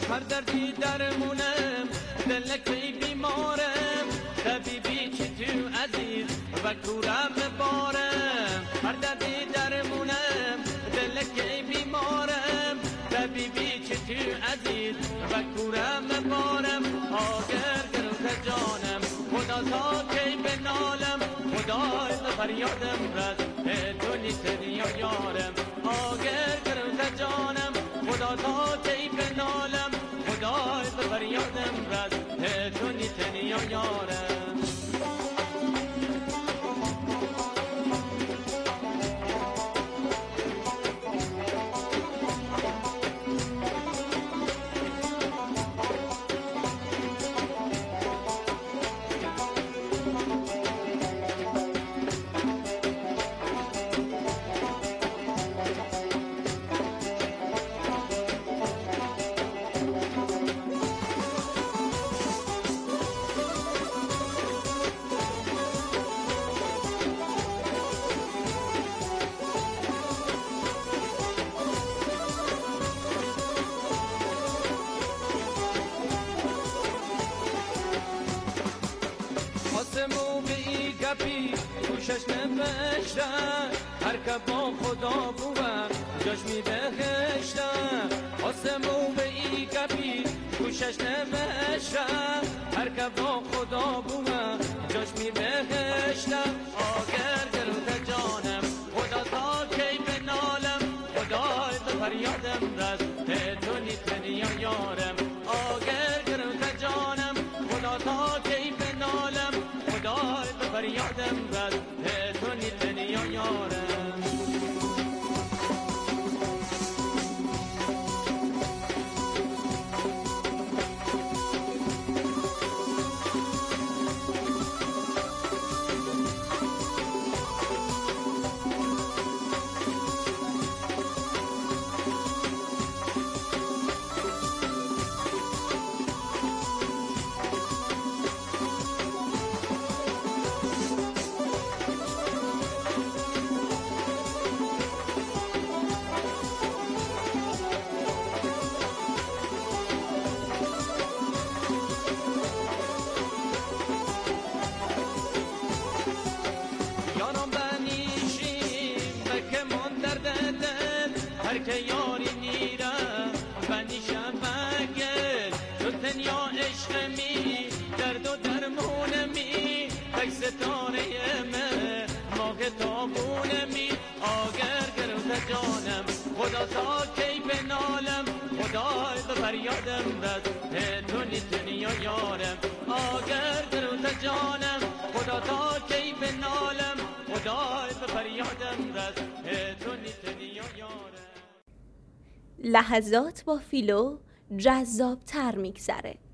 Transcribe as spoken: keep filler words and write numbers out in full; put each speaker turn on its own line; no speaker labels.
هر دردی درمونم دلکی بیمارم طبیبی چی تو عزیز و کورم بارم هر دردی درمونم دلکی بیمارم طبیبی چی تو عزیز و کورم بارم آگر گروه جانم خدا تا کی بنالم خدای فریادم رس تو نیست یا یارم آگر گروه جانم خدا تا کی بنالم خدای فریادم رس تو نیست یا یارم گپی گوشش نوشتن هر که با خدا بوم جاش می بهشتن آسمو به ای گپی گوشش نوشتن هر که با خدا بوم جاش می بهشتن آگر گروه جانم خدا تا کی بنالم خدای به فریادم رس تو نیست یا یارم آگر گروه جانم خدا تا کی بنالم خدای به فریادم رس تو نیست یا یارم هر که یاری نیرم بنیشم بگل تو تنیا عشق می درد و درمون می تک ستاره من ماه تابون می آگر گروه جانم خدا تا کی بنالم خدای به فریادم رس تو نیست یا یارم آگر گروه جانم خدا تا کی بنالم خدای به فریادم رس تو نیست یا یارم.
لحظات با فیلو جذاب‌تر می‌گذره.